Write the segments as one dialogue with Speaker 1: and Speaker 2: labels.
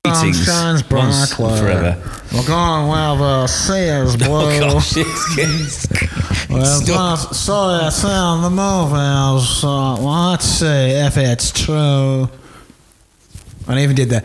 Speaker 1: shines
Speaker 2: once
Speaker 1: brightly.
Speaker 2: forever.
Speaker 1: We're going where the sea is blue.
Speaker 2: Oh gosh, it's
Speaker 1: Well, sorry, I found the movie. Well, let's see if it's true. And I even did that.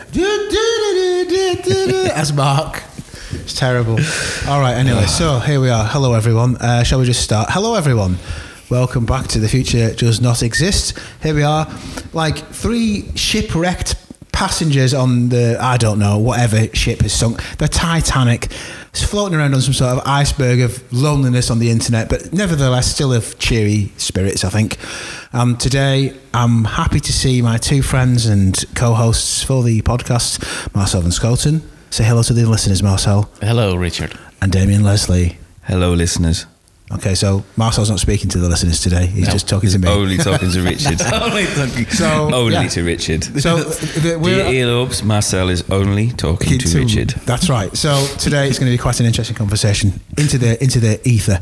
Speaker 1: As Mark. It's terrible. All right, anyway, so here we are. Hello, everyone. Shall we just start? Hello, everyone. Welcome back to The Future Does Not Exist. Here we are, like 3 shipwrecked passengers on the, I don't know, whatever ship has sunk. The Titanic. It's floating around on some sort of iceberg of loneliness on the internet, but nevertheless still of cheery spirits, I think. Today, I'm happy to see my 2 friends and co-hosts for the podcast, Marcel Van Schoten. Say hello to the listeners, Marcel.
Speaker 3: Hello, Richard.
Speaker 1: And Damien Leslie.
Speaker 2: Hello, listeners.
Speaker 1: Okay, so Marcel's not speaking to the listeners today. He's just talking to me.
Speaker 2: Only talking to Richard.
Speaker 3: Only talking.
Speaker 2: Only to Richard.
Speaker 1: So
Speaker 2: Dear earlobes, Marcel is only talking to Richard.
Speaker 1: That's right. So today it's going to be quite an interesting conversation into the ether.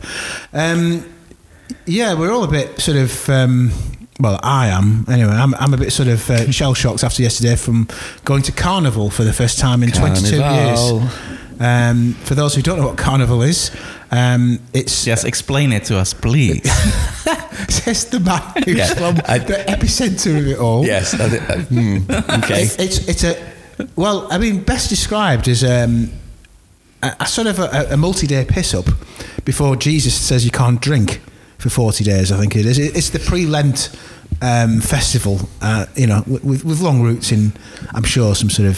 Speaker 1: Yeah, we're all a bit sort of. Well, I am. Anyway, I'm a bit sort of shell shocked after yesterday from going to Carnival for the first time in 22 years. For those who don't know what Carnival is, it's...
Speaker 3: Just explain it to us, please.
Speaker 1: Says the man who's from the epicentre of it all.
Speaker 2: Yes. Okay.
Speaker 1: It's a... Well, I mean, best described as a sort of a multi-day piss-up before Jesus says you can't drink for 40 days, I think it is. It's the pre-Lent festival, with long roots in, I'm sure, some sort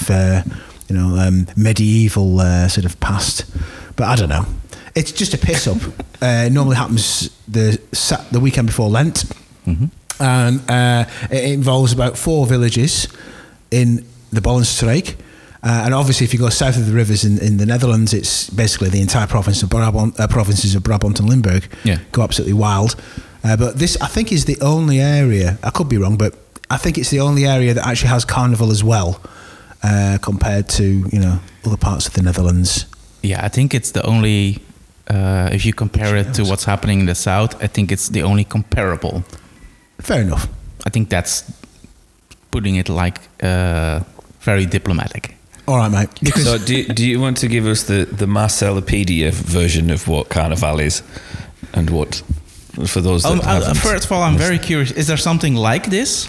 Speaker 1: of... medieval sort of past, but I don't know. It's just a piss up. It normally happens the weekend before Lent, and it involves about 4 villages in the Bollenstreek. And obviously, if you go south of the rivers in the Netherlands, it's basically the entire province of provinces of Brabant and Limburg go absolutely wild. But this, I think, is the only area. I could be wrong, but I think it's the only area that actually has carnival as well. Compared to other parts of the Netherlands.
Speaker 3: Yeah, I think it's the only. If you compare it to what's happening in the south, I think it's the only comparable.
Speaker 1: Fair enough.
Speaker 3: I think that's putting it like very diplomatic.
Speaker 1: All right, mate. Because
Speaker 2: so do you want to give us the Marcelopedia version of what Carnival is and what for those that haven't?
Speaker 3: First of all, I'm very curious. Is there something like this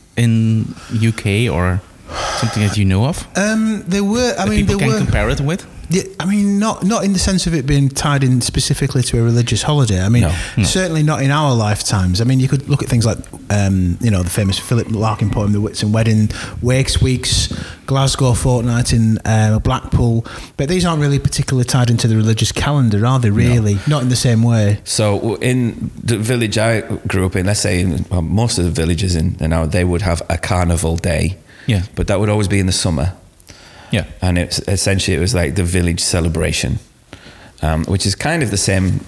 Speaker 3: in UK or something that you know of?
Speaker 1: There were. I mean,
Speaker 3: people can compare it with.
Speaker 1: Yeah, I mean, not in the sense of it being tied in specifically to a religious holiday. I mean,
Speaker 3: No.
Speaker 1: certainly not in our lifetimes. I mean, you could look at things like, the famous Philip Larkin poem, The Whitsun Wedding, Wakes Weeks, Glasgow Fortnight in Blackpool. But these aren't really particularly tied into the religious calendar, are they, really? No. Not in the same way.
Speaker 2: So in the village I grew up in, let's say most of the villages they would have a carnival day.
Speaker 3: Yeah.
Speaker 2: But that would always be in the summer.
Speaker 3: Yeah.
Speaker 2: And it was like the village celebration, which is kind of the same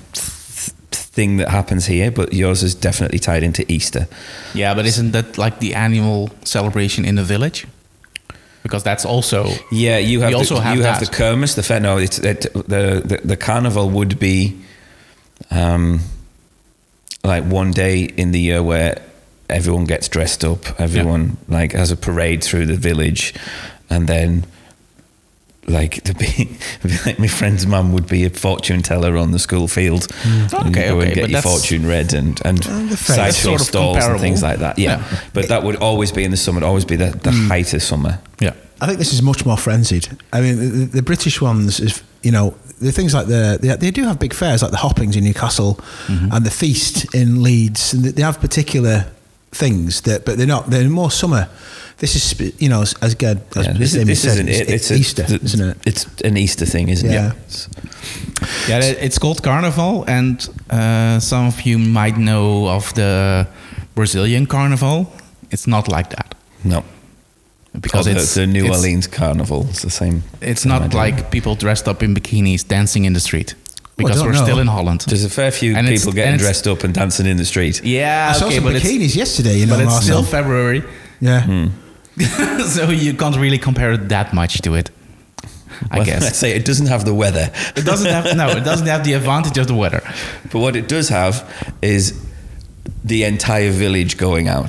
Speaker 2: thing that happens here, but yours is definitely tied into Easter.
Speaker 3: Yeah, but isn't that like the annual celebration in the village? Because that's also...
Speaker 2: Yeah, you have the kermis, the fair. No, the carnival would be like one day in the year where everyone gets dressed up, everyone like has a parade through the village, and then like my friend's mum would be a fortune teller on the school field.
Speaker 3: Okay,
Speaker 2: and get your fortune read and sideshow stalls and things like that. Yeah. But that would always be in the summer, always be the height of summer.
Speaker 3: Yeah.
Speaker 1: I think this is much more frenzied. I mean, the British ones is, the things like they do have big fairs like the Hoppings in Newcastle and the Feast in Leeds, and they have particular things but they're more summer. This is, as good as
Speaker 2: this isn't it.
Speaker 1: It's Easter, isn't it?
Speaker 2: It's an Easter thing, isn't it?
Speaker 3: Yeah, it's called Carnival, and some of you might know of the Brazilian Carnival. It's not like that.
Speaker 2: No.
Speaker 3: Because
Speaker 2: it's the New Orleans Carnival. It's the same.
Speaker 3: It's not like people dressed up in bikinis dancing in the street. Because we're still in Holland.
Speaker 2: There's a fair few people getting dressed up and dancing in the street.
Speaker 3: Yeah,
Speaker 1: I saw some bikinis yesterday,
Speaker 3: but it's still February.
Speaker 1: Yeah.
Speaker 3: So you can't really compare it that much to it, I guess.
Speaker 2: Let's say it doesn't have the weather.
Speaker 3: It doesn't have the advantage of the weather.
Speaker 2: But what it does have is the entire village going out.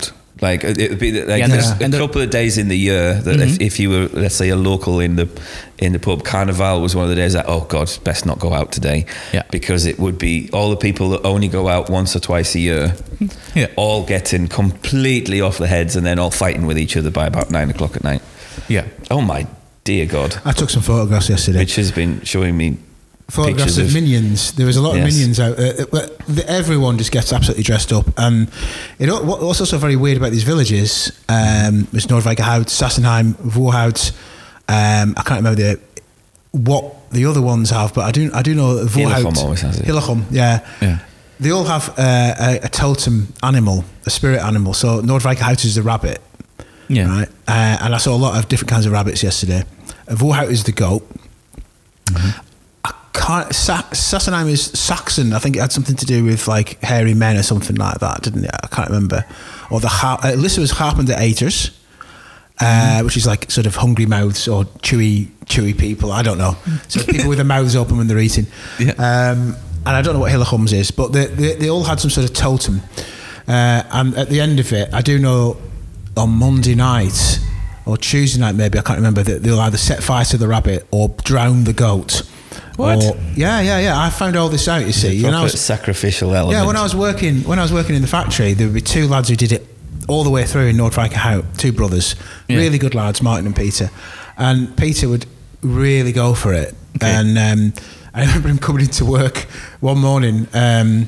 Speaker 2: Like it'd be like
Speaker 3: Yeah,
Speaker 2: there's
Speaker 3: and
Speaker 2: a couple of days in the year that if you were, let's say, a local in the pub, Carnival was one of the days that, oh God, best not go out today, because it would be all the people that only go out once or twice a year, all getting completely off their heads and then all fighting with each other by about 9 o'clock at night.
Speaker 3: Yeah.
Speaker 2: Oh my dear God!
Speaker 1: I took some photographs yesterday.
Speaker 2: Which has been showing me
Speaker 1: Photographs of Minions. There was a lot of Minions out. Everyone just gets absolutely dressed up. And what's also very weird about these villages is Nordvikahout, Sassenheim, Voorhout. I can't remember what the other ones have, but I do know Voorhout.
Speaker 2: Hillegom always has it.
Speaker 1: Hillegom, yeah. They all have a totem animal, a spirit animal. So Nordvikahout is the rabbit.
Speaker 3: Yeah.
Speaker 1: Right. And I saw a lot of different kinds of rabbits yesterday. Voorhout is the goat. Sassenheim is Saxon. I think it had something to do with like hairy men or something like that, didn't it? I can't remember. Or Lissa was Harpender Aeters, which is like sort of hungry mouths or chewy people. I don't know. So people with their mouths open when they're eating. Yeah. And I don't know what Hillegom's is, but they all had some sort of totem. And at the end of it, I do know on Monday night or Tuesday night, maybe, I can't remember, that they'll either set fire to the rabbit or drown the goat.
Speaker 2: What?
Speaker 1: Yeah. I found all this out. You see,
Speaker 2: sacrificial element.
Speaker 1: Yeah, when I was working in the factory, there would be two lads who did it all the way through in Nordvikahout. Two brothers, really good lads, Martin and Peter. And Peter would really go for it. Okay. And I remember him coming into work one morning, and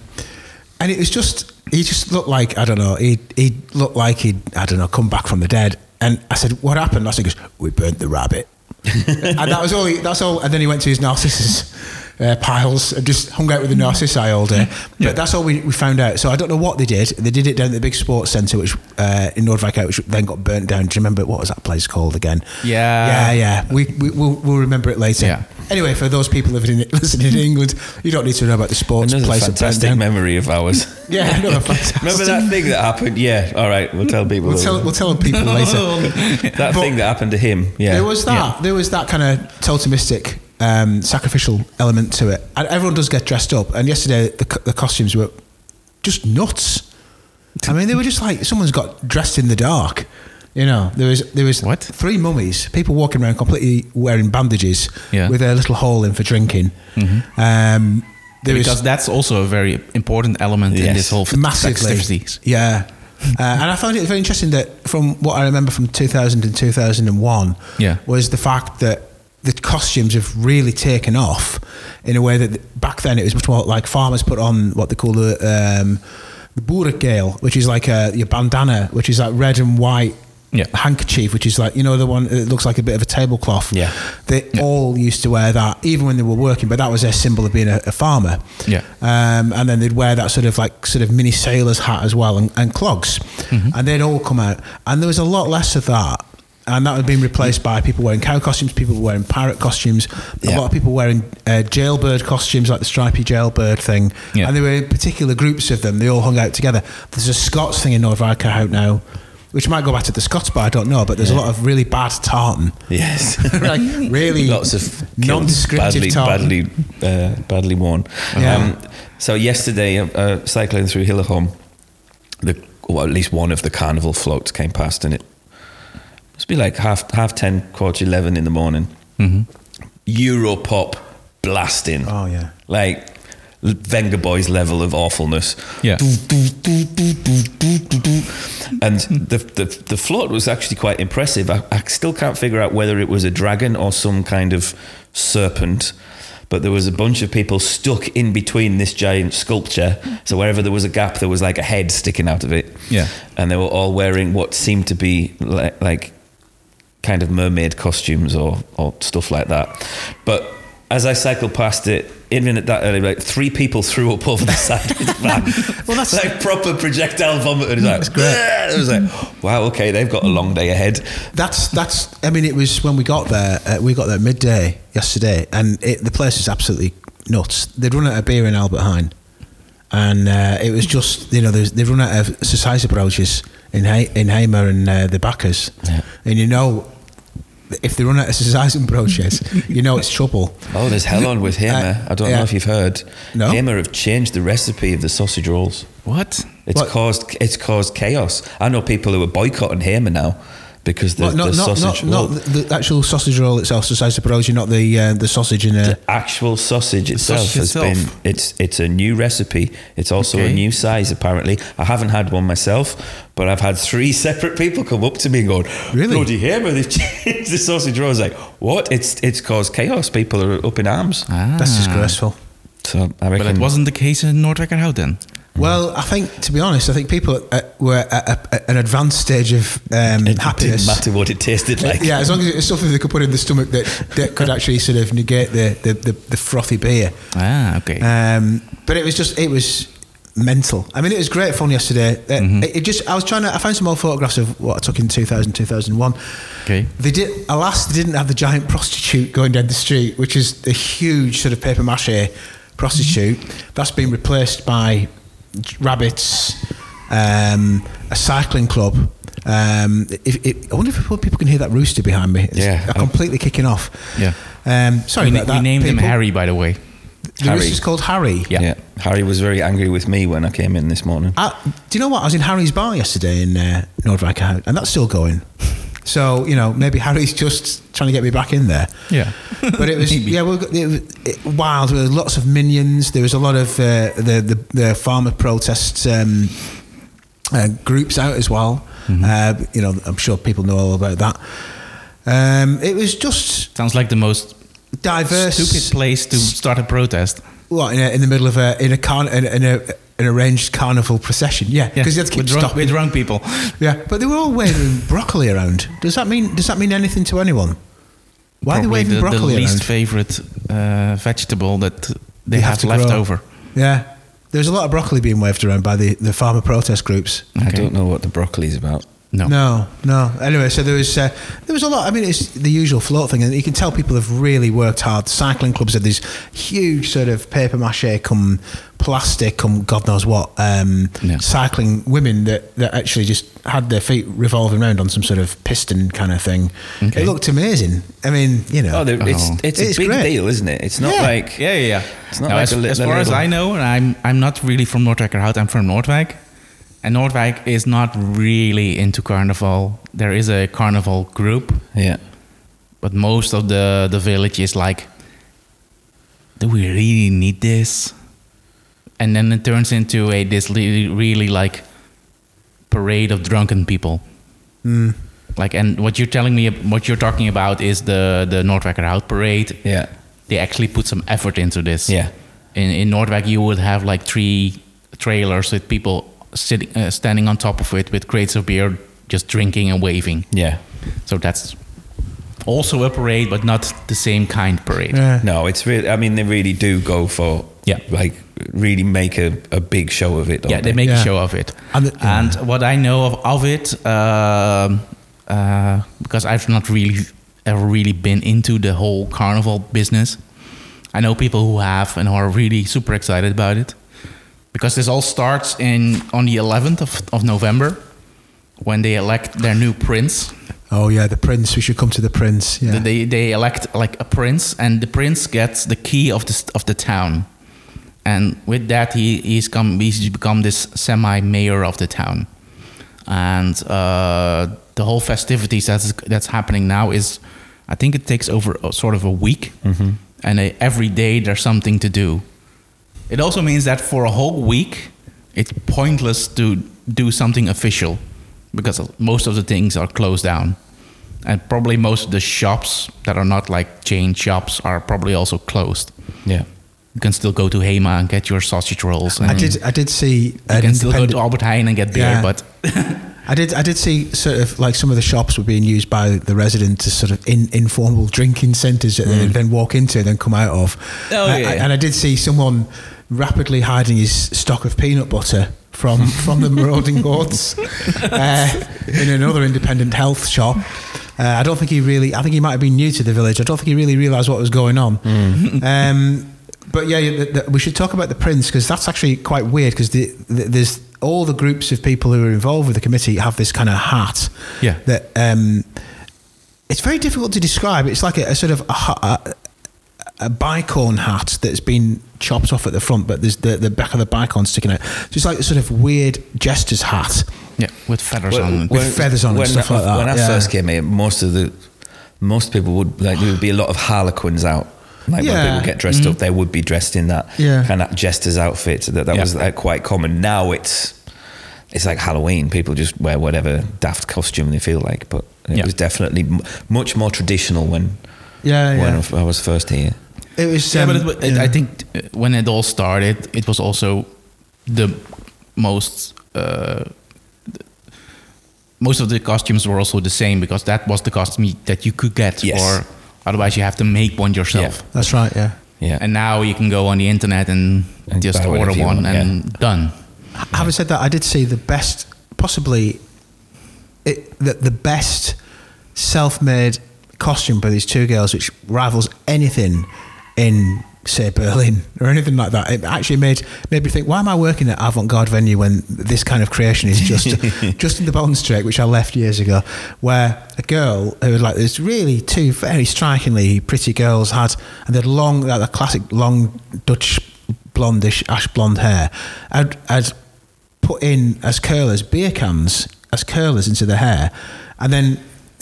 Speaker 1: it was he just looked like, I don't know, he looked like he'd, I don't know, come back from the dead. And I said, "What happened?" Last, he goes, "We burnt the rabbit." And that was all. That's all. And then he went to his Narcissus piles and just hung out with the Narcissi all day. But that's all we found out. So I don't know what they did. They did it down at the big sports centre, which in Nordvikahout, which then got burnt down. Do you remember what was that place called again? Yeah. We'll remember it later. Yeah. Anyway, for those people listening in England, you don't need to know about the sports
Speaker 2: another
Speaker 1: place.
Speaker 2: Fantastic memory of ours.
Speaker 1: Yeah, another fantastic.
Speaker 2: Remember that thing that happened? Yeah. All right, we'll tell people.
Speaker 1: We'll tell people later.
Speaker 2: That thing that happened to him. Yeah.
Speaker 1: There was that. Yeah. There was that kind of totemistic, sacrificial element to it, and everyone does get dressed up. And yesterday, the costumes were just nuts. I mean, they were just like someone's got dressed in the dark. You know, there was
Speaker 3: what?
Speaker 1: 3 mummies, people walking around completely wearing bandages with a little hole in for drinking. Mm-hmm.
Speaker 3: Because that's also a very important element in this whole festivities.
Speaker 1: Yeah. And I found it very interesting that from what I remember from 2000 and 2001 was the fact that the costumes have really taken off in a way that back then it was much more like farmers put on what they call the boerenkeel, which is like your bandana, which is like red and white handkerchief, which is like, you know, the one that looks like a bit of a tablecloth. They all used to wear that even when they were working, but that was their symbol of being a farmer. And then they'd wear that sort of mini sailor's hat as well, and clogs. And they'd all come out, and there was a lot less of that, and that had been replaced by people wearing cow costumes, people wearing pirate costumes, a lot of people wearing jailbird costumes, like the stripy jailbird thing. And there were particular groups of them, they all hung out together. There's a Scots thing in Nordvikahout now, which might go back to the Scots, but I don't know. But there's a lot of really bad tartan. Yes, like really
Speaker 2: lots of
Speaker 1: non-descriptive tartan,
Speaker 2: badly worn. So yesterday, cycling through Hillegom, at least one of the carnival floats came past, and it must be like half 10, 11 in the morning. Europop blasting.
Speaker 1: Oh yeah,
Speaker 2: like Venga Boys level of awfulness. And the float was actually quite impressive. I still can't figure out whether it was a dragon or some kind of serpent, but there was a bunch of people stuck in between this giant sculpture. So wherever there was a gap, there was like a head sticking out of it. And they were all wearing what seemed to be like kind of mermaid costumes or stuff like that. But as I cycled past it, even at that early, like 3 people threw up over the side of the van. Well, that's like proper projectile vomit. And
Speaker 1: that's great.
Speaker 2: It was like, wow, okay, they've got a long day ahead.
Speaker 1: That's. I mean, it was when we got there. We got there midday yesterday, and the place is absolutely nuts. They'd run out of beer in Albert Heijn, and it was just, you know, they'd run out of society broaches in Hamer and the Backers, and you know. if they run out of Seisenbrötchen, you know it's trouble.
Speaker 2: Oh, there's hell on with Hamer. I don't know if you've heard.
Speaker 1: No?
Speaker 2: Hamer have changed the recipe of the sausage rolls.
Speaker 3: What?
Speaker 2: It's
Speaker 1: What?
Speaker 2: caused chaos. I know people who are boycotting Hamer now because the sausage roll.
Speaker 1: Not the actual sausage roll itself, the Seisenbrötchen, not the sausage in a...
Speaker 2: The actual sausage itself
Speaker 3: sausage
Speaker 2: has
Speaker 3: itself.
Speaker 2: been. It's a new recipe. It's also a
Speaker 3: Okay.
Speaker 2: new size apparently. I haven't had one myself, but I've had 3 separate people come up to me and go,
Speaker 1: Really?
Speaker 2: "Bloody Hamer, they've changed the sausage roll." I was like, what? It's caused chaos. People are up in arms.
Speaker 1: That's disgraceful.
Speaker 2: So I reckon.
Speaker 3: But it wasn't the case in Noordwijkerhout then.
Speaker 1: Well, I think, to be honest, I think people were at an advanced stage of
Speaker 2: It
Speaker 1: happiness.
Speaker 2: didn't matter what it tasted like.
Speaker 1: Yeah, as long as it's something they could put in the stomach that could actually sort of negate the frothy beer.
Speaker 3: Okay.
Speaker 1: But it was mental. I mean, it was great fun yesterday. I found some old photographs of what I took in 2000, 2001.
Speaker 3: Okay.
Speaker 1: They didn't have the giant prostitute going down the street, which is a huge sort of paper mache prostitute. That's been replaced by rabbits, a cycling club. I wonder if people can hear that rooster behind me. They're completely kicking off.
Speaker 3: Yeah.
Speaker 1: Sorry about that.
Speaker 3: We named him
Speaker 1: people.
Speaker 3: Harry, by the way.
Speaker 1: The
Speaker 2: Harry.
Speaker 1: rooster's called Harry.
Speaker 3: Yeah.
Speaker 2: Harry was very angry with me when I came in this morning.
Speaker 1: Do you know what? I was in Harry's bar yesterday in Noordwijkerhout, and that's still going. So, maybe Harry's just trying to get me back in there.
Speaker 3: Yeah.
Speaker 1: But it was, wild. There were lots of minions. There was a lot of the farmer protests groups out as well.
Speaker 3: Mm-hmm.
Speaker 1: I'm sure people know all about that. It was just
Speaker 3: Sounds like the most
Speaker 1: diverse.
Speaker 3: stupid place to start a protest.
Speaker 1: What, in the middle of an arranged carnival procession? Yeah, because you had to keep stopping.
Speaker 3: with drunk people.
Speaker 1: Yeah, but they were all waving broccoli around. Does that mean anything to anyone? Why are they
Speaker 3: Probably
Speaker 1: waving
Speaker 3: the
Speaker 1: broccoli
Speaker 3: least
Speaker 1: around?
Speaker 3: favorite vegetable that they
Speaker 1: You
Speaker 3: have
Speaker 1: to
Speaker 3: left
Speaker 1: grow.
Speaker 3: over.
Speaker 1: Yeah, there's a lot of broccoli being waved around by the farmer protest groups.
Speaker 2: I don't know what the broccoli's about.
Speaker 3: No.
Speaker 1: No. Anyway, so there was a lot. I mean, it's the usual float thing, and you can tell people have really worked hard. Cycling clubs had these huge sort of paper mache, come plastic, come God knows what. Cycling women that actually just had their feet revolving around on some sort of piston kind of thing.
Speaker 3: Okay.
Speaker 1: It looked amazing. I mean,
Speaker 2: It's a big
Speaker 1: great.
Speaker 2: deal, isn't it? It's not like
Speaker 3: Yeah.
Speaker 2: It's not
Speaker 3: Now,
Speaker 2: like
Speaker 3: as far as I know, and I'm not really from Noordwijkerhout, I'm from Noordwijk. And Noordwijk is not really into carnival. There is a carnival group,
Speaker 2: yeah.
Speaker 3: but most of the village is like, do we really need this? And then it turns into this really like parade of drunken people. Like, and what you're talking about is the Noordwijkerhout parade.
Speaker 2: Yeah.
Speaker 3: They actually put some effort into this.
Speaker 2: Yeah.
Speaker 3: In Noordwijk, you would have like 3 trailers with people standing on top of it with crates of beer, just drinking and waving.
Speaker 2: Yeah.
Speaker 3: So that's also a parade, but not the same kind parade.
Speaker 1: Yeah.
Speaker 2: No, it's really. I mean, they really do go for.
Speaker 3: Yeah.
Speaker 2: Like really make a big show of it. Don't
Speaker 3: Yeah, they make a
Speaker 1: Yeah.
Speaker 3: show of it.
Speaker 1: And
Speaker 3: And what I know of it, because I've not ever really been into the whole carnival business, I know people who have and who are really super excited about it. Because this all starts on the 11th of November, when they elect their new prince.
Speaker 1: Oh yeah, the prince. We should come to the prince. Yeah.
Speaker 3: They elect like a prince, and the prince gets the key of the town, and with that he's become this semi-mayor of the town, and the whole festivities that's happening now is, I think it takes over sort of a week, and every day there's something to do. It also means that for a whole week it's pointless to do something official, because most of the things are closed down. And probably most of the shops that are not like chain shops are probably also closed.
Speaker 2: Yeah.
Speaker 3: You can still go to Hema and get your sausage rolls. And
Speaker 1: I did see.
Speaker 3: You can still go to Albert Heijn and get beer,
Speaker 1: Yeah.
Speaker 3: but
Speaker 1: I did see sort of like some of the shops were being used by the residents as sort of informal drinking centres that they then walk into and then come out of.
Speaker 3: Oh, yeah.
Speaker 1: And I did see someone rapidly hiding his stock of peanut butter from the marauding hordes in another independent health shop. I think he might have been new to the village. I don't think he really realised what was going on. But yeah, we should talk about the prince, because that's actually quite weird, because there's all the groups of people who are involved with the committee have this kind of hat
Speaker 3: Yeah.
Speaker 1: that it's very difficult to describe. It's like a sort of a bicorn hat that's been chopped off at the front, but there's the back of the bicorn sticking out. So it's like a sort of weird jester's hat.
Speaker 3: Yeah, with feathers on.
Speaker 1: With feathers on and stuff like that.
Speaker 2: When I first came here, most people would there would be a lot of harlequins out. Like when people get dressed up, they would be dressed in that kind of jester's outfit. That was quite common. Now it's like Halloween. People just wear whatever daft costume they feel like. But it was definitely much more traditional when I was first here.
Speaker 1: It was.
Speaker 3: But I think when it all started, it was also the most. Most of the costumes were also the same because that was the costume that you could get, or otherwise you have to make one yourself.
Speaker 1: Yeah, that's right. Yeah.
Speaker 3: And now you can go on the internet and just order one and done.
Speaker 1: Having said that, I did see the best, possibly the best self-made costume by these two girls, which rivals anything in, say, Berlin or anything like that. It actually made me think, why am I working at Avant-Garde Venue when this kind of creation is just in the Bond Street, which I left years ago, where a girl who had like this really two very strikingly pretty girls had, and they had long, like the classic long Dutch blondish ash blonde hair, had put in as curlers beer cans as curlers into the hair, and then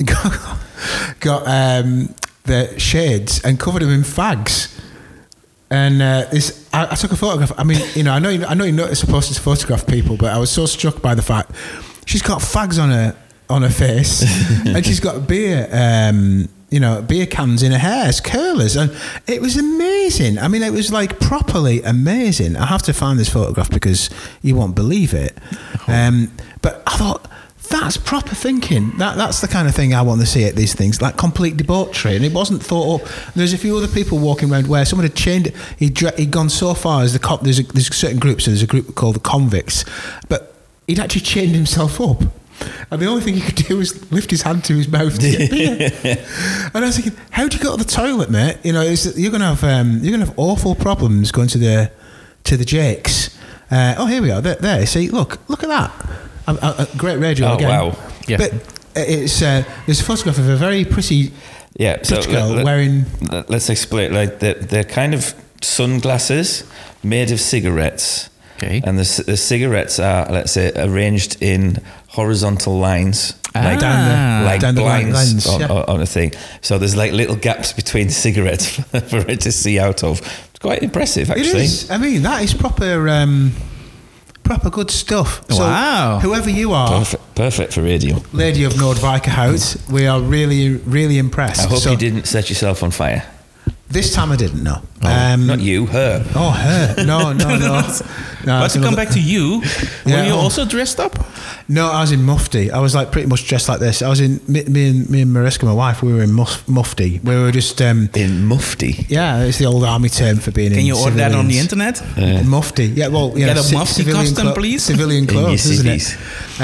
Speaker 1: got the shades and covered them in fags. And I took a photograph. I mean, I know you're not supposed to photograph people, but I was so struck by the fact she's got fags on her face, and she's got beer cans in her hair as curlers, and it was amazing. I mean, it was like properly amazing. I have to find this photograph because you won't believe it. But I thought, that's proper thinking. That's the kind of thing I want to see at these things, like complete debauchery. And it wasn't thought up. There's a few other people walking around where someone had changed it. He'd gone so far as there's a certain group. So there's a group called the Convicts, but he'd actually chained himself up. And the only thing he could do was lift his hand to his mouth to get beer. And I was thinking, how do you go to the toilet, mate? You're gonna have awful problems going to the Jakes. Here we are. There. See, look at that. A great radio again.
Speaker 2: Wow.
Speaker 3: Yeah.
Speaker 1: But it's there's a photograph of a very pretty Dutch girl wearing.
Speaker 2: Let's explain. Like they're kind of sunglasses made of cigarettes.
Speaker 3: Okay.
Speaker 2: And the cigarettes are, let's say, arranged in horizontal lines,
Speaker 1: down the
Speaker 2: blinds
Speaker 1: lines,
Speaker 2: on a thing. So there's like little gaps between cigarettes for it to see out of. It's quite impressive, actually.
Speaker 1: It is. I mean, that is proper good stuff.
Speaker 3: Wow.
Speaker 1: So whoever you are,
Speaker 2: perfect for radio.
Speaker 1: Lady of Noordwijkerhout, we are really, really impressed.
Speaker 2: I hope you didn't set yourself on fire.
Speaker 1: This time I didn't, no.
Speaker 2: Not you, her.
Speaker 1: Oh, her. No.
Speaker 3: But to come back to you, were you also dressed up?
Speaker 1: No, I was in mufti. I was like pretty much dressed like this. I was in, me and Mariska, my wife, we were in mufti. We were just...
Speaker 2: in mufti?
Speaker 1: Yeah, it's the old army term for being in
Speaker 3: Can you order that on the internet?
Speaker 1: Mufti. Yeah, well,
Speaker 3: get a mufti custom, please?
Speaker 1: Civilian clothes, isn't it?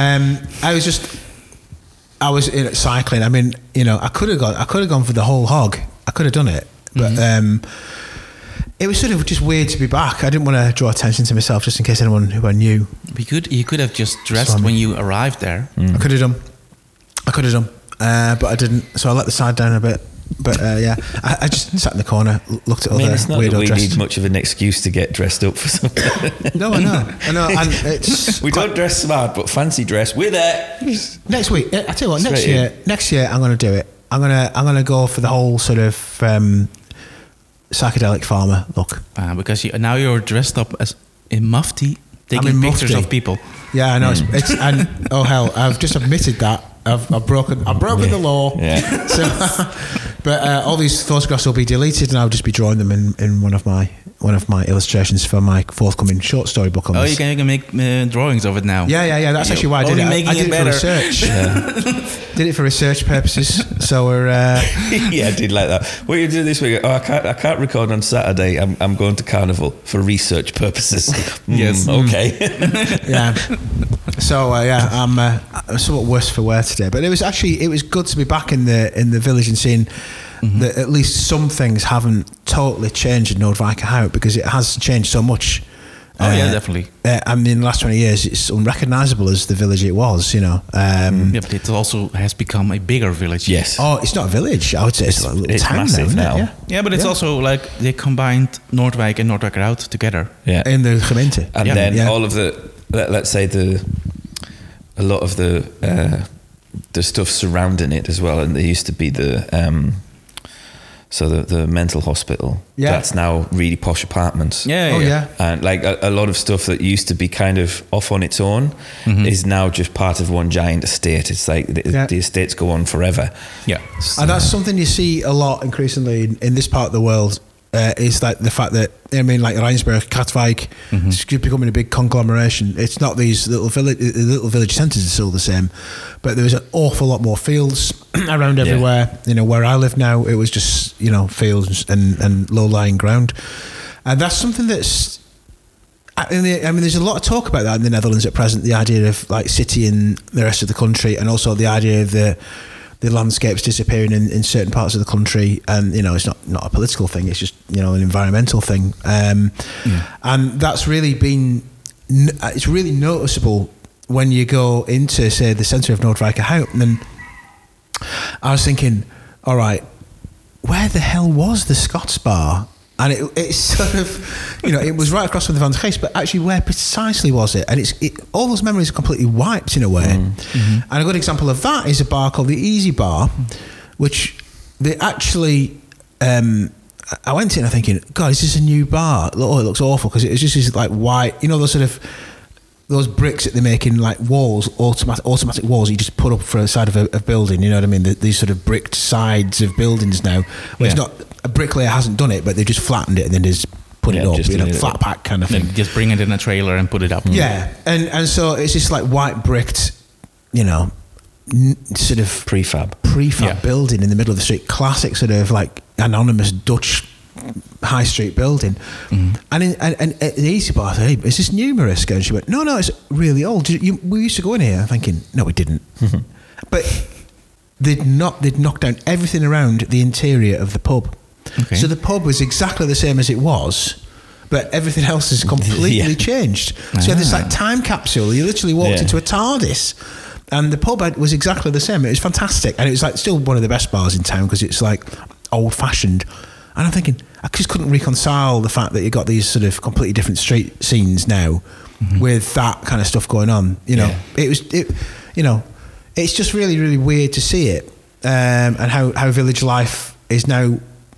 Speaker 1: I was cycling. I mean, I could have gone for the whole hog. I could have done it. But it was sort of just weird to be back. I didn't want to draw attention to myself just in case anyone who I knew.
Speaker 3: You could have just dressed when you arrived there.
Speaker 1: I could have done. But I didn't. So I let the side down a bit. But I just sat in the corner, looked at other
Speaker 2: it's not
Speaker 1: weirdo
Speaker 2: that we
Speaker 1: dressed.
Speaker 2: need much of an excuse to get dressed up for something.
Speaker 1: No, I know. And it's
Speaker 2: we don't dress smart, but fancy dress. We're there.
Speaker 1: Next week. I tell you what. Next year, I'm going to do it. I'm gonna go for the whole sort of psychedelic farmer look.
Speaker 3: Because now you're dressed up as in mufti, taking pictures of people.
Speaker 1: Yeah, I know. It's and oh hell, I've just admitted that I've broken the law.
Speaker 2: Yeah.
Speaker 1: So, but all these photographs will be deleted, and I'll just be drawing them in one of my illustrations for my forthcoming short story book on this.
Speaker 3: You can make drawings of it now.
Speaker 1: Yeah. That's actually why I did it. I did it for research. Did it for research purposes. So we're.
Speaker 2: Yeah, I did like that. What you do this week? Oh, I can't record on Saturday. I'm going to Carnival for research purposes.
Speaker 3: Yes.
Speaker 2: Okay.
Speaker 1: Yeah. So I'm somewhat worse for wear today, but it was good to be back in the village and seeing that at least some things haven't totally changed in Noordwijkerhout, because it has changed so much
Speaker 3: Oh yeah, definitely.
Speaker 1: I mean, in the last 20 years, it's unrecognisable as the village it was, you know.
Speaker 3: Yeah, but it also has become a bigger village.
Speaker 2: Yes.
Speaker 1: Oh, it's not a village. I would say it's like a little
Speaker 2: it's
Speaker 1: town
Speaker 2: massive
Speaker 1: now.
Speaker 2: now.
Speaker 1: Isn't it?
Speaker 3: Yeah, but it's also like they combined Noordwijk and Noordwijkerhout together.
Speaker 2: Yeah.
Speaker 1: In the gemeente.
Speaker 2: And
Speaker 3: Yeah.
Speaker 2: then
Speaker 1: Yeah.
Speaker 2: all of the, let's say a lot of the stuff surrounding it as well. And there used to be the mental hospital.
Speaker 1: Yeah.
Speaker 2: That's now really posh apartments.
Speaker 3: Yeah.
Speaker 1: Oh, yeah.
Speaker 2: And like a lot of stuff that used to be kind of off on its own is now just part of one giant estate. It's like the estates go on forever.
Speaker 3: Yeah.
Speaker 2: So-
Speaker 1: And that's something you see a lot increasingly in this part of the world. Is like the fact that, I mean, like Rijnsburg, Katwijk, it's becoming a big conglomeration. It's not these little village centres are still the same, but there was an awful lot more fields around everywhere. You know, where I live now, it was just, you know, fields and low-lying ground. And that's something that's, I mean, there's a lot of talk about that in the Netherlands at present, the idea of like city in the rest of the country, and also the idea of the landscapes disappearing in certain parts of the country. And, you know, it's not a political thing, it's just, you know, an environmental thing. And that's really been, it's really noticeable when you go into, say, the centre of Noordwijkerhout. And then I was thinking, all right, where the hell was the Scots bar? And it's sort of, you know, it was right across from the Van Geest, but actually where precisely was it? And all those memories are completely wiped in a way. And a good example of that is a bar called the Easy Bar, which they actually, I went in and thinking, God, is this a new bar? Oh, it looks awful, because it was just this like white, you know, those sort of, those bricks that they make in like walls, automatic walls you just put up for the side of a building, you know what I mean? These sort of bricked sides of buildings now, where it's not, a bricklayer hasn't done it, but they just flattened it and then just put it up,
Speaker 2: just
Speaker 1: you know,
Speaker 2: leave it
Speaker 1: flat
Speaker 2: up.
Speaker 1: pack kind of thing.
Speaker 3: Then just bring it in a trailer and put it up.
Speaker 1: Yeah, and so it's just like white bricked, you know, sort of
Speaker 2: prefab
Speaker 1: building in the middle of the street, classic sort of like anonymous Dutch high street building. And at the Easy Bar, I said, hey, is this numerous? And she went, no, it's really old. We used to go in here. I'm thinking, no, we didn't. But they'd knocked down everything around the interior of the pub.
Speaker 3: Okay.
Speaker 1: So the pub was exactly the same as it was, but everything else is completely changed. So you had this like time capsule. You literally walked into a TARDIS, and the pub was exactly the same. It was fantastic, and it was like still one of the best bars in town because it's like old fashioned. And I'm thinking, I just couldn't reconcile the fact that you got these sort of completely different street scenes now with that kind of stuff going on. You know, you know, it's just really, really weird to see it, and how village life is now.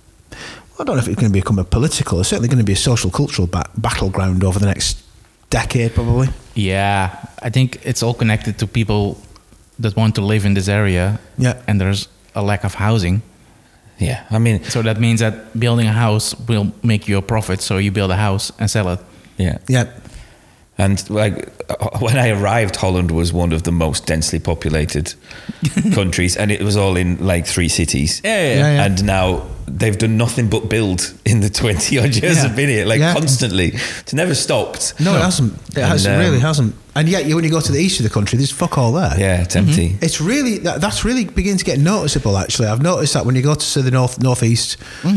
Speaker 1: I don't know if it's going to become a political. It's certainly going to be a social, cultural battleground over the next decade, probably.
Speaker 3: Yeah, I think it's all connected to people that want to live in this area.
Speaker 1: Yeah.
Speaker 3: And there's a lack of housing.
Speaker 2: Yeah, I mean,
Speaker 3: So that means that building a house will make you a profit. So you build a house and sell it.
Speaker 2: yeah.
Speaker 1: Yeah.
Speaker 2: And like when I arrived, Holland was one of the most densely populated countries, and it was all in like 3 cities.
Speaker 1: Yeah.
Speaker 2: And now they've done nothing but build in the 20 odd years I've been here, like constantly. It's never stopped.
Speaker 1: No, it hasn't. It really hasn't. And yet, when you go to the east of the country, there's fuck all there.
Speaker 2: Yeah, it's empty.
Speaker 1: It's really that's really beginning to get noticeable. Actually, I've noticed that when you go to the northeast,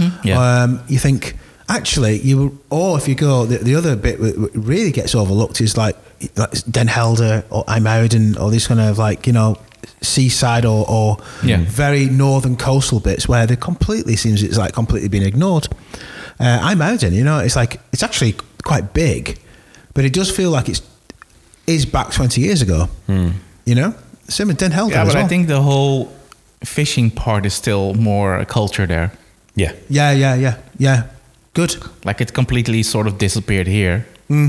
Speaker 1: you think. Actually, if you go, the other bit that really gets overlooked is like Den Helder or IJmuiden or these kind of like, you know, seaside or very northern coastal bits where they seems it's like completely been ignored. IJmuiden, you know, it's actually quite big, but it does feel like it is back 20 years ago. You know, same with Den Helder.
Speaker 3: Yeah,
Speaker 1: as
Speaker 3: but
Speaker 1: well.
Speaker 3: I think the whole fishing part is still more a culture there.
Speaker 2: Yeah.
Speaker 1: Yeah. Good.
Speaker 3: Like it completely sort of disappeared here.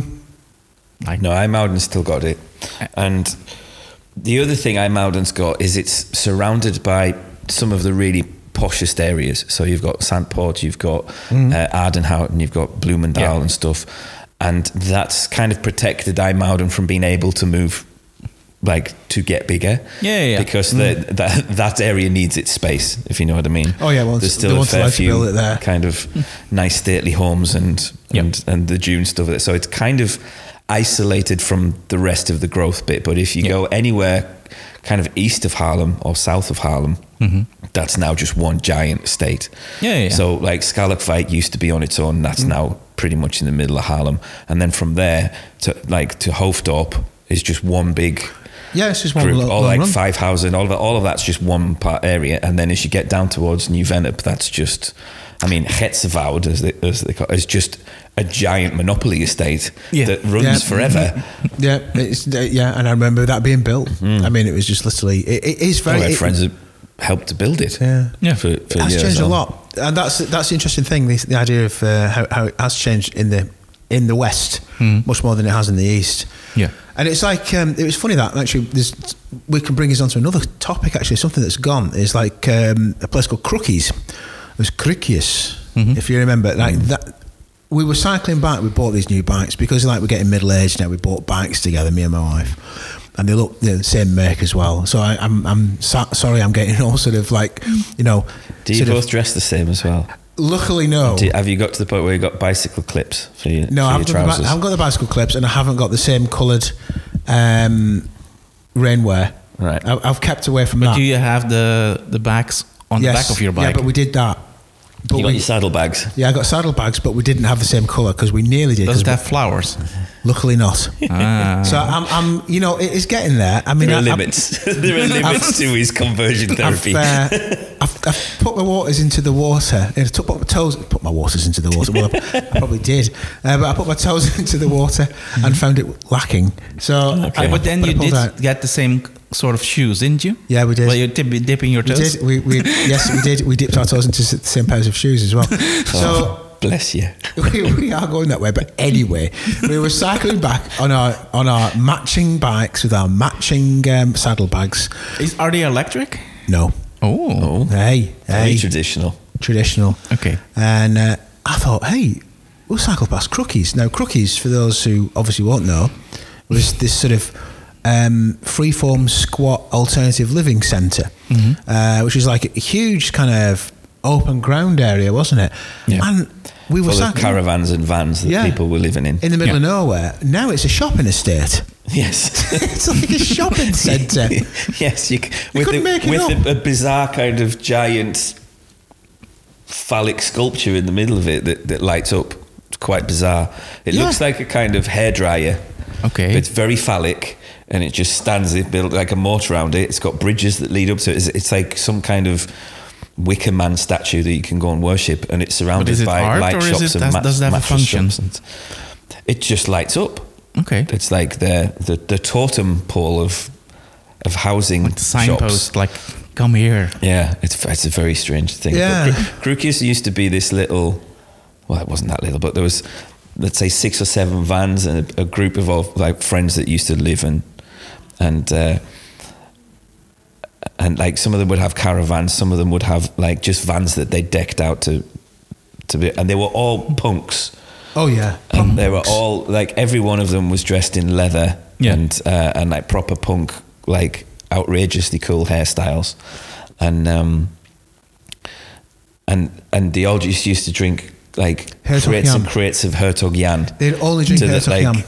Speaker 3: Like
Speaker 2: No, IJmuiden's still got it. And the other thing IJmuiden's got is it's surrounded by some of the really poshest areas. So you've got Sandpoort, you've got Aardenhout, you've got Bloemendaal and stuff. And that's kind of protected IJmuiden from being able to move, like to get bigger.
Speaker 3: Yeah.
Speaker 2: Because that area needs its space, if you know what I mean.
Speaker 1: Oh yeah, well,
Speaker 2: there's still a fair few
Speaker 1: build it there.
Speaker 2: kind of nice stately homes and the dune stuff. So it's kind of isolated from the rest of the growth bit. But if you go anywhere kind of east of Haarlem or south of Haarlem, that's now just one giant estate.
Speaker 3: Yeah.
Speaker 2: So like Schalkwijk used to be on its own. That's now pretty much in the middle of Haarlem, and then from there to Hoofddorp is just one big
Speaker 1: it's just one
Speaker 2: group,
Speaker 1: long,
Speaker 2: all
Speaker 1: long
Speaker 2: like
Speaker 1: run.
Speaker 2: 5,000, all of that's just one part area, and then as you get down towards Nieuw-Vennep, that's just, I mean, Getswoud as they call it, is just a giant monopoly estate that runs forever.
Speaker 1: And I remember that being built. I mean, it was just literally. It is very.
Speaker 2: I had friends that helped to build it. For
Speaker 1: That's
Speaker 2: years
Speaker 1: changed a
Speaker 2: on.
Speaker 1: lot, and that's the interesting thing. The idea of how it has changed in the West much more than it has in the East.
Speaker 3: Yeah.
Speaker 1: And it's like it was funny that actually we can bring us onto another topic. Actually, something that's gone is like a place called Crookies. It was Crookies, if you remember. Like that, we were cycling back. We bought these new bikes because like we're getting middle aged now. We bought bikes together, me and my wife, and they look the same make as well. So I'm sorry, I'm getting all sort of like
Speaker 2: Do you both dress the same as well?
Speaker 1: Luckily, no.
Speaker 2: Have you got to the point where you got bicycle clips for your,
Speaker 1: No,
Speaker 2: for
Speaker 1: I
Speaker 2: your
Speaker 1: haven't
Speaker 2: trousers?
Speaker 1: got the bicycle clips, and I haven't got the same coloured rainwear.
Speaker 2: Right.
Speaker 1: I've kept away from
Speaker 3: But
Speaker 1: that.
Speaker 3: do you have the bags on the back of your bike?
Speaker 1: Yeah, but we did that. But
Speaker 2: You got your saddlebags.
Speaker 1: I got saddlebags, but we didn't have the same colour because we nearly did.
Speaker 3: Does
Speaker 1: 'cause
Speaker 3: it have flowers?
Speaker 1: luckily not.
Speaker 3: Ah.
Speaker 1: So I'm, it is getting there. I mean,
Speaker 2: There are
Speaker 1: I've-
Speaker 2: limits. There are limits to his conversion therapy.
Speaker 1: I've put my waters into the water. I took my toes. Put my waters into the water. Well, I probably did, but I put my toes into the water and found it lacking. So,
Speaker 3: But then you
Speaker 1: I pulled
Speaker 3: did
Speaker 1: out.
Speaker 3: get the same sort of shoes, didn't you?
Speaker 1: Yeah, we did.
Speaker 3: Well, you're dipping your
Speaker 1: We
Speaker 3: toes.
Speaker 1: did. Yes, we did. We dipped our toes into the same pairs of shoes as well. So.
Speaker 2: Bless you.
Speaker 1: We are going that way, but anyway, we were cycling back on our matching bikes with our matching saddlebags.
Speaker 3: Are they electric?
Speaker 1: No,
Speaker 3: Oh.
Speaker 1: hey,
Speaker 2: Very traditional.
Speaker 1: traditional.
Speaker 3: Okay.
Speaker 1: And I thought, hey, we'll cycle past Crookies. Now, Crookies, for those who obviously won't know, was this sort of freeform squat alternative living centre, which is like a huge kind of open ground area, wasn't it?
Speaker 2: Yeah.
Speaker 1: And we were
Speaker 2: Full of
Speaker 1: cycling
Speaker 2: caravans and vans that people were living in.
Speaker 1: in the middle of nowhere. Now it's a shopping estate.
Speaker 2: Yes.
Speaker 1: It's like a shopping centre.
Speaker 2: Yes,
Speaker 1: couldn't make it up.
Speaker 2: a bizarre kind of giant phallic sculpture in the middle of it that lights up. It's quite bizarre. It looks like a kind of hairdryer.
Speaker 3: Okay.
Speaker 2: But it's very phallic, and it just stands it built like a moat around it. It's got bridges that lead up to it. It's like some kind of Wicker Man statue that you can go and worship, and it's surrounded
Speaker 3: is it
Speaker 2: by
Speaker 3: art,
Speaker 2: light
Speaker 3: or is
Speaker 2: shops
Speaker 3: it-
Speaker 2: and
Speaker 3: does it have a
Speaker 2: mattress
Speaker 3: function?
Speaker 2: shops and it just lights up.
Speaker 3: Okay.
Speaker 2: It's like the totem pole of housing
Speaker 3: Like the signpost,
Speaker 2: shops.
Speaker 3: like, come here.
Speaker 2: Yeah, it's a very strange thing.
Speaker 1: Yeah.
Speaker 2: Crookies used to be this little. Well, it wasn't that little, but there was, let's say, 6 or 7 vans and a group of like friends that used to live and like some of them would have caravans, some of them would have like just vans that they decked out to be, and they were all punks.
Speaker 1: Oh yeah.
Speaker 2: And they were all like every one of them was dressed in leather
Speaker 3: Yeah.
Speaker 2: and like proper punk, like outrageously cool hairstyles, and they all just used to drink like
Speaker 1: Hertog
Speaker 2: crates
Speaker 1: Jan.
Speaker 2: and crates of Hertog Jan.
Speaker 1: They'd only drink
Speaker 2: So that,
Speaker 1: Hertog Jan.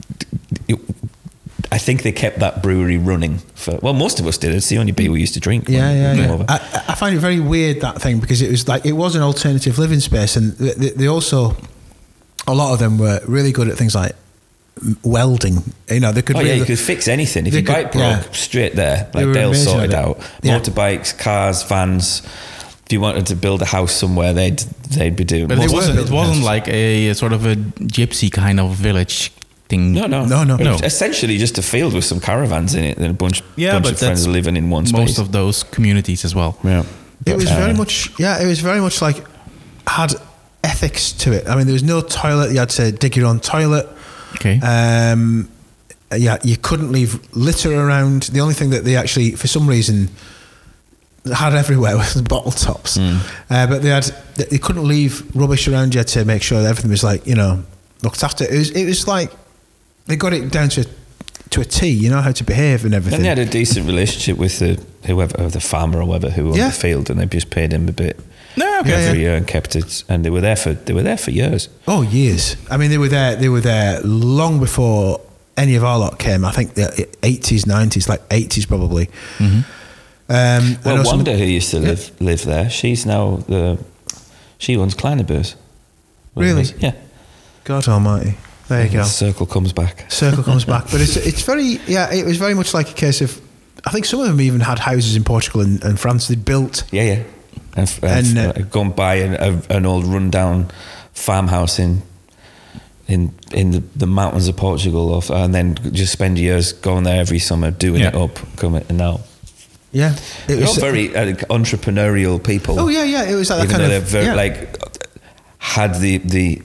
Speaker 2: I think they kept that brewery running for. Well, most of us did. It's the only beer we used to drink. when we came over.
Speaker 1: I find it very weird, that thing, because it was an alternative living space, and they also, a lot of them were really good at things like welding. You know, they could.
Speaker 2: Oh
Speaker 1: really,
Speaker 2: yeah, you could fix anything. If
Speaker 1: they
Speaker 2: your bike
Speaker 1: could-
Speaker 2: broke,
Speaker 1: yeah.
Speaker 2: straight there.
Speaker 1: They
Speaker 2: Like
Speaker 1: were
Speaker 2: they'll
Speaker 1: amazing
Speaker 2: sort
Speaker 1: at
Speaker 2: it
Speaker 1: it.
Speaker 2: out.
Speaker 1: Yeah.
Speaker 2: Motorbikes, cars, vans. If you wanted to build a house somewhere, they'd be doing.
Speaker 3: But
Speaker 2: most
Speaker 3: it
Speaker 2: of
Speaker 3: wasn't.
Speaker 2: it.
Speaker 3: It wasn't like a sort of a gypsy kind of village thing.
Speaker 2: No.
Speaker 1: No.
Speaker 2: It was essentially just a field with some caravans in it and a bunch
Speaker 3: Yeah,
Speaker 2: of
Speaker 3: but
Speaker 2: friends
Speaker 3: that's
Speaker 2: living in one space.
Speaker 3: Most of those communities as well.
Speaker 2: Yeah.
Speaker 1: It was very much, It was very much like had ethics to it. I mean, there was no toilet. You had to dig your own toilet.
Speaker 3: Okay.
Speaker 1: You couldn't leave litter around. The only thing that they actually, for some reason, had everywhere was bottle tops. But they couldn't leave rubbish around. You had to make sure that everything was looked after. It was like they got it down to a T. You know how to behave and everything.
Speaker 2: And they had a decent relationship with the farmer or whoever who owned the field, and they just paid him a bit every year and kept it. And they were there for years.
Speaker 1: Oh, years. I mean, they were there long before any of our lot came. I think the 80s, 90s, like 80s probably.
Speaker 2: Well, Wanda, who used to live there, she's now she owns Kleinebeurs.
Speaker 1: Really?
Speaker 2: Yeah.
Speaker 1: God Almighty. There you go.
Speaker 2: The circle comes back.
Speaker 1: Circle comes back, but it's very it was very much like a case of, I think some of them even had houses in Portugal and France. They built
Speaker 2: and gone by an old rundown farmhouse in the mountains of Portugal, and then just spend years going there every summer doing it up. And now,
Speaker 1: it
Speaker 2: was very entrepreneurial people.
Speaker 1: Oh yeah, it was like
Speaker 2: even
Speaker 1: that kind
Speaker 2: though
Speaker 1: of
Speaker 2: they're very, like had the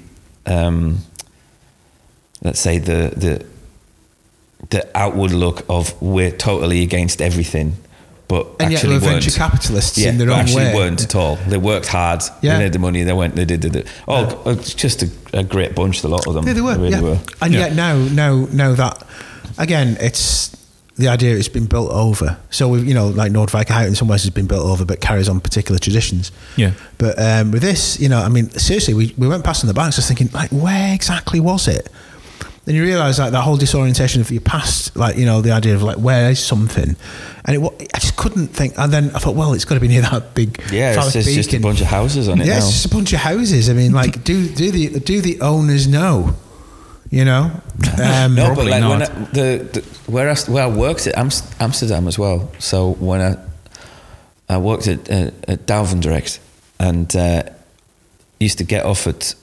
Speaker 2: let's say the outward look of we're totally against everything, but
Speaker 1: and
Speaker 2: actually
Speaker 1: yet they were venture
Speaker 2: weren't.
Speaker 1: capitalists in their own
Speaker 2: actually
Speaker 1: way.
Speaker 2: Weren't at all. They worked hard.
Speaker 1: Yeah.
Speaker 2: They made the money. They did it. It's just a great bunch. A lot of them.
Speaker 1: Yeah, they were.
Speaker 2: Really were.
Speaker 1: And yet now that again, it's the idea it's been built over. So we've, like Nordvika in some ways has been built over, but carries on particular traditions.
Speaker 3: Yeah.
Speaker 1: But with this, I mean, seriously, we went past on the banks just thinking, like, where exactly was it? Then you realise like that whole disorientation of your past, like, the idea of like, where is something? And I just couldn't think. And then I thought, well, it's got to be near that big
Speaker 2: it's just a bunch of houses on it now.
Speaker 1: It's just a bunch of houses. I mean, like, do the owners know?
Speaker 2: No, but like
Speaker 3: not.
Speaker 2: when where I worked at Amsterdam as well. So when I worked at Douwendrecht and used to get off at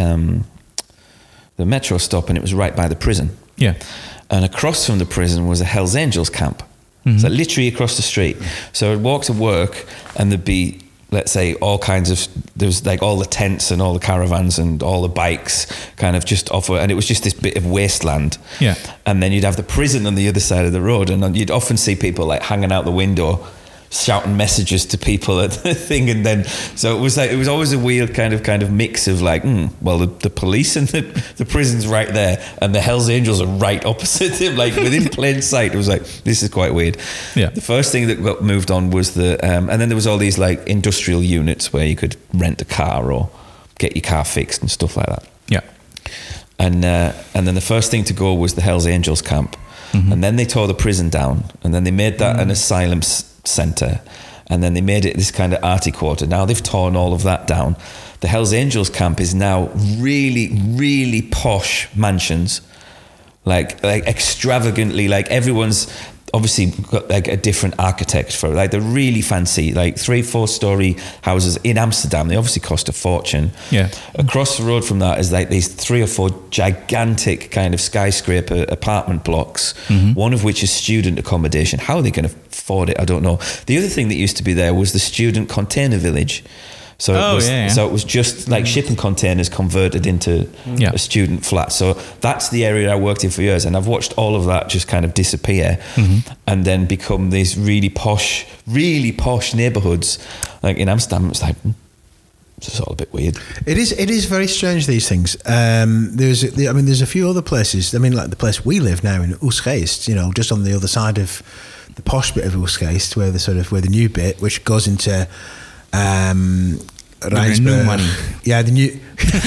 Speaker 2: the metro stop, and it was right by the prison.
Speaker 3: Yeah.
Speaker 2: And across from the prison was a Hells Angels camp. So literally across the street. So I'd walk to work and there'd be, let's say, there was like all the tents and all the caravans and all the bikes kind of just off, and it was just this bit of wasteland.
Speaker 3: Yeah.
Speaker 2: And then you'd have the prison on the other side of the road, and you'd often see people like hanging out the window shouting messages to people at the thing. And then so it was always a weird kind of mix of like, well, the police and the prison's right there and the Hells Angels are right opposite him, like within plain sight. It was like, this is quite weird.
Speaker 3: Yeah.
Speaker 2: The first thing that got moved on was and then there was all these like industrial units where you could rent a car or get your car fixed and stuff like that.
Speaker 3: Yeah.
Speaker 2: And then the first thing to go was the Hells Angels camp. And then they tore the prison down, and then they made that an asylum centre, and then they made it this kind of arty quarter. Now they've torn all of that down. The Hells Angels camp is now really, really posh mansions, like extravagantly, like everyone's obviously got like a different architect for it. Like they're really fancy, like 3-4 story houses in Amsterdam. They obviously cost a fortune.
Speaker 3: Yeah.
Speaker 2: Across the road from that is like these 3 or 4 gigantic kind of skyscraper apartment blocks, one of which is student accommodation. How are they going to afford it? I don't know. The other thing that used to be there was the student container village. So it was just like shipping containers converted into a student flat. So that's the area I worked in for years, and I've watched all of that just kind of disappear and then become these really posh neighborhoods. Like in Amsterdam, it's like, it's all a bit weird.
Speaker 1: It is very strange, these things. There's a few other places. I mean, like the place we live now in Oostgeest, just on the other side of the posh bit of Oostgeest, where the new bit, which goes into Rijnsburg.
Speaker 3: New money.
Speaker 1: Yeah, the new.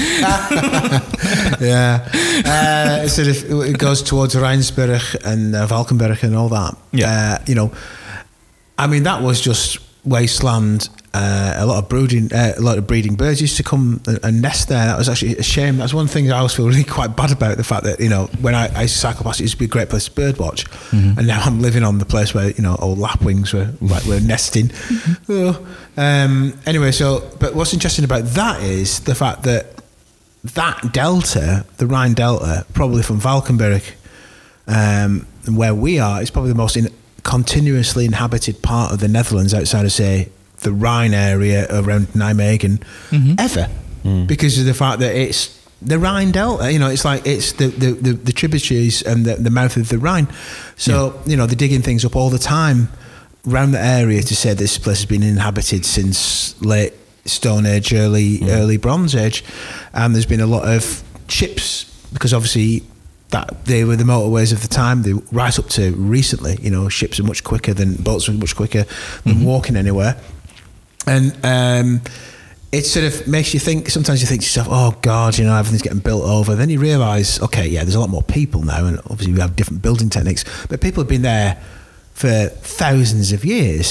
Speaker 1: It goes towards Rijnsburg and Valkenburg and all that.
Speaker 3: Yeah.
Speaker 1: I mean, that was just wasteland. A lot of breeding birds used to come and nest there. That was actually a shame. That's one thing I always feel really quite bad about, the fact that when I used to cycle past, it used to be a great place to bird watch, and now I'm living on the place where old lapwings were nesting. Anyway, but what's interesting about that is the fact that delta, the Rhine Delta, probably from Valkenburg, where we are, is probably the most continuously inhabited part of the Netherlands outside of, say, the Rhine area around Nijmegen ever, because of the fact that it's the Rhine Delta. It's like it's the tributaries and the mouth of the Rhine. So they're digging things up all the time around the area to say this place has been inhabited since late Stone Age, early Bronze Age, and there's been a lot of ships, because obviously that they were the motorways of the time. They right up to recently, ships are much quicker than boats were much quicker than walking anywhere. And it sort of makes you think, sometimes you think to yourself, oh God, everything's getting built over. Then you realise, okay, yeah, there's a lot more people now, and obviously we have different building techniques, but people have been there for thousands of years.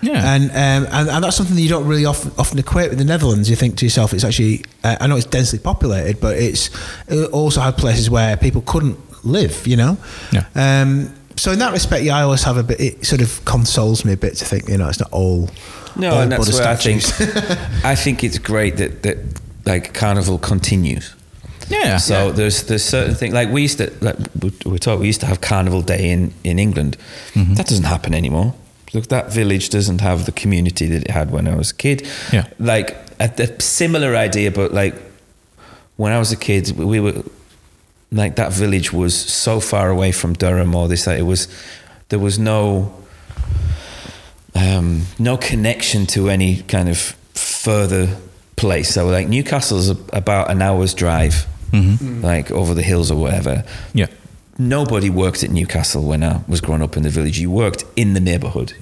Speaker 3: Yeah.
Speaker 1: And that's something that you don't really often equate with the Netherlands. You think to yourself, it's actually, I know it's densely populated, but it also had places where people couldn't live, you know?
Speaker 3: Yeah.
Speaker 1: So in that respect, I always have it sort of consoles me a bit to think, you know, it's not all
Speaker 2: No, and that's
Speaker 1: Buddha
Speaker 2: where
Speaker 1: statues.
Speaker 2: I think it's great that like carnival continues.
Speaker 3: Yeah.
Speaker 2: So there's certain things like we used to have Carnival Day in England.
Speaker 3: Mm-hmm.
Speaker 2: That doesn't happen anymore. Look, that village doesn't have the community that it had when I was a kid.
Speaker 3: Yeah.
Speaker 2: Like a similar idea, but like when I was a kid, we were like that village was so far away from Durham or this. That there was no connection to any kind of further place. So like Newcastle's about an hour's drive, like over the hills or whatever.
Speaker 3: Yeah.
Speaker 2: Nobody worked at Newcastle when I was growing up in the village. You worked in the neighbourhood.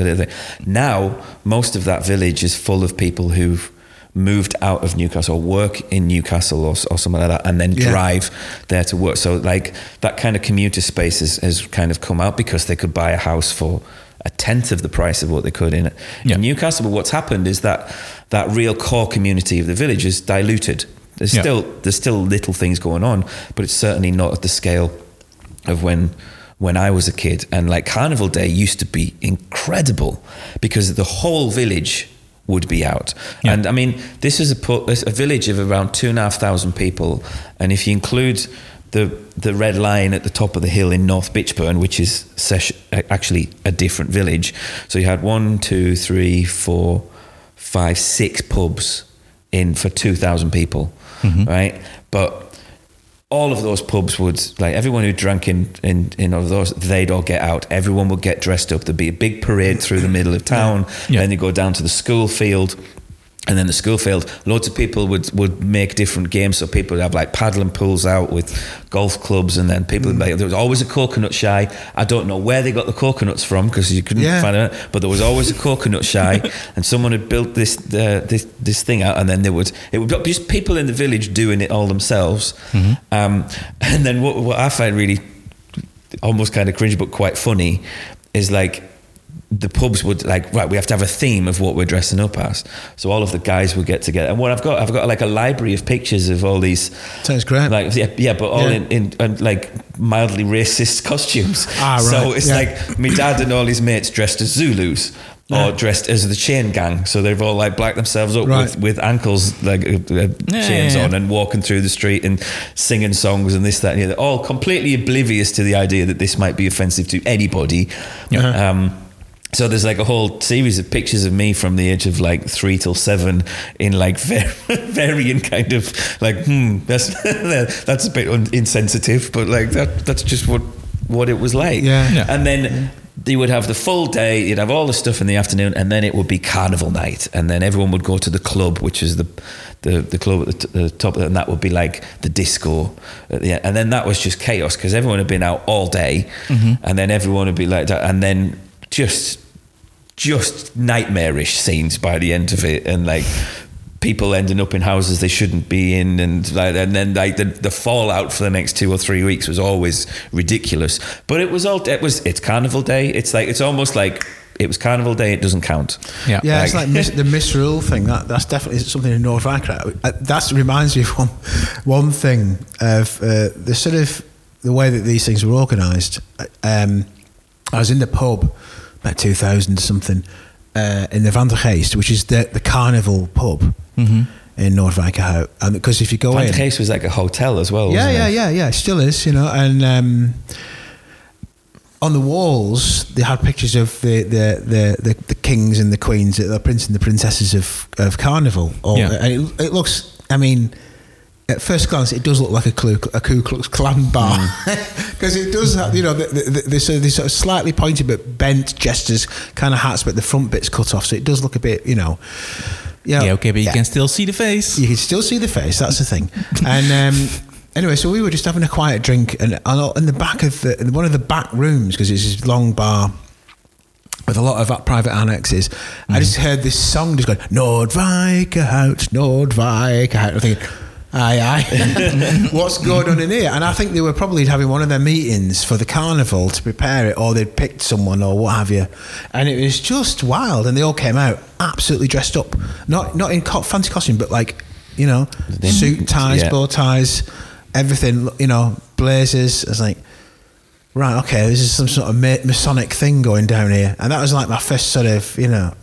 Speaker 2: Now, most of that village is full of people who've moved out of Newcastle or work in Newcastle or something like that and then drive there to work. So like that kind of commuter space has kind of come out because they could buy a house for a tenth of the price of what they could in Newcastle. But what's happened is that real core community of the village is diluted. There's still little things going on, but it's certainly not at the scale of when I was a kid. And like Carnival Day used to be incredible because the whole village would be out. Yeah. And I mean, this is a village of around 2,500 people. And if you include the red line at the top of the hill in North Bitchburn, which is actually a different village. So you had 1, 2, 3, 4, 5, 6 pubs in for 2,000 people, right? But all of those pubs would, like everyone who drank in all of those, they'd all get out. Everyone would get dressed up. There'd be a big parade through the middle of town. Yeah. Then you go down to the school field. And then the school field, loads of people would make different games. So people would have like paddling pools out with golf clubs, and then people like, there was always a coconut shy. I don't know where they got the coconuts from because you couldn't find it, but there was always a coconut shy, and someone had built this thing out, and then it would be just people in the village doing it all themselves. And then what I find really almost kind of cringe but quite funny is like, the pubs would like, right, we have to have a theme of what we're dressing up as. So all of the guys would get together. And what I've got like a library of pictures of all these.
Speaker 1: Sounds great.
Speaker 2: Like, but all in like mildly racist costumes.
Speaker 1: Right.
Speaker 2: So it's like my dad and all his mates dressed as Zulus. Or dressed as the chain gang, so they've all like blacked themselves up with ankles like chains on and walking through the street and singing songs and this, that, and the other, all completely oblivious to the idea that this might be offensive to anybody. So there's like a whole series of pictures of me from the age of like 3 till 7 in like varying kind of like, that's a bit insensitive, but like that's just what it was like.
Speaker 1: Yeah.
Speaker 2: And then you would have the full day, you'd have all the stuff in the afternoon, and then it would be carnival night, and then everyone would go to the club, which is the club at the top, and that would be like the disco at the end. And then that was just chaos because everyone had been out all day, and then everyone would be like that, and then just nightmarish scenes by the end of it, and like people ending up in houses they shouldn't be in, and then like the fallout for the next 2 or 3 weeks was always ridiculous. But it's Carnival Day. It's almost like it was Carnival Day. It doesn't count.
Speaker 1: Yeah. It's like the misrule thing. That's definitely something in North Africa. That reminds me of one thing of the sort of the way that these things were organised. I was in the pub about 2000 something in the Van der Geest, which is the carnival pub in Noordwijkerhout. And because if you go
Speaker 2: Van
Speaker 1: in,
Speaker 2: der Geest was like a hotel as well. Wasn't it?
Speaker 1: It still is, you know. And on the walls they had pictures of the kings and the queens, the prince and the princesses of carnival. And it looks, I mean, at first glance, it does look like a Ku Klux Klan bar because it does have, you know, the sort of slightly pointed but bent jesters kind of hats, but the front bit's cut off, so it does look a bit, you know.
Speaker 3: But you can still see the face.
Speaker 1: You can still see the face. That's the thing. And anyway, so we were just having a quiet drink, and in the back of one of the back rooms, because it's this long bar with a lot of private annexes, I just heard this song just going, Noordwijkerhout, Noordwijkerhout. I'm thinking, Aye. What's going on in here? And I think they were probably having one of their meetings for the carnival to prepare it, or they'd picked someone or what have you. And it was just wild. And they all came out absolutely dressed up, not in fancy costume, but like, you know, suit, ties, bow ties, everything. You know, blazers. I was like, right, okay, this is some sort of Masonic thing going down here. And that was like my first sort of, you know,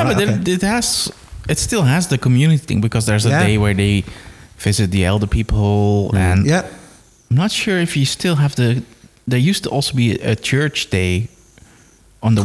Speaker 3: it still has the community thing, because there's a day where they visit the elder people, and I'm not sure if you still have there used to also be a church day on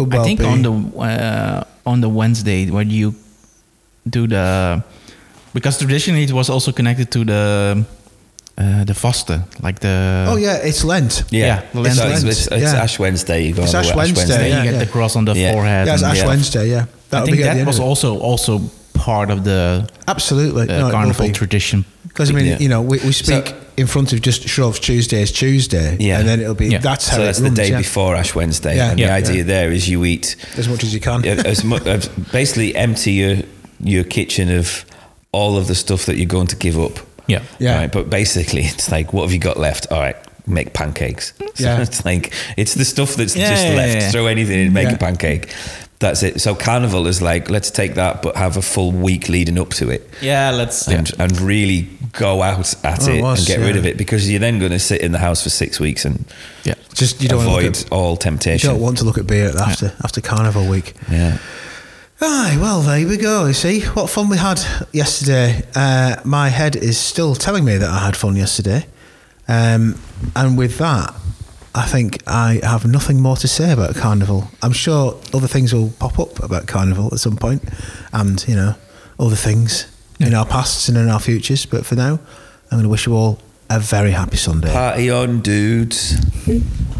Speaker 3: the Wednesday when you do because traditionally it was also connected to the Vaste, like the...
Speaker 1: it's Lent.
Speaker 2: It's Ash Wednesday. You go
Speaker 1: it's Ash
Speaker 2: Wednesday.
Speaker 3: You get the cross on the forehead.
Speaker 1: Yeah, it's Ash Wednesday,
Speaker 3: I think that was also part of the carnival tradition.
Speaker 1: Because I mean, you know, we speak in front of just Shrove's Tuesday is Tuesday, and then it'll be that's how
Speaker 2: that's
Speaker 1: it runs,
Speaker 2: the day before Ash Wednesday, and the idea there is you eat
Speaker 1: as much as you can,
Speaker 2: basically empty your kitchen of all of the stuff that you're going to give up. Right? But basically, it's like, what have you got left? All right, make pancakes. So it's like it's the stuff that's just left. Throw anything in, make a pancake. That's it. So carnival is like, let's take that, but have a full week leading up to it. And really go out at it and get rid of it, because you're then going to sit in the house for 6 weeks and
Speaker 1: just you don't
Speaker 2: avoid all temptation.
Speaker 1: You don't want to look at beer after carnival week.
Speaker 2: Yeah.
Speaker 1: Aye, well, there we go. You see what fun we had yesterday. My head is still telling me that I had fun yesterday, and with that, I think I have nothing more to say about Carnival. I'm sure other things will pop up about Carnival at some point, and, you know, other things in our pasts and in our futures. But for now, I'm going to wish you all a very happy Sunday.
Speaker 2: Party on, dudes.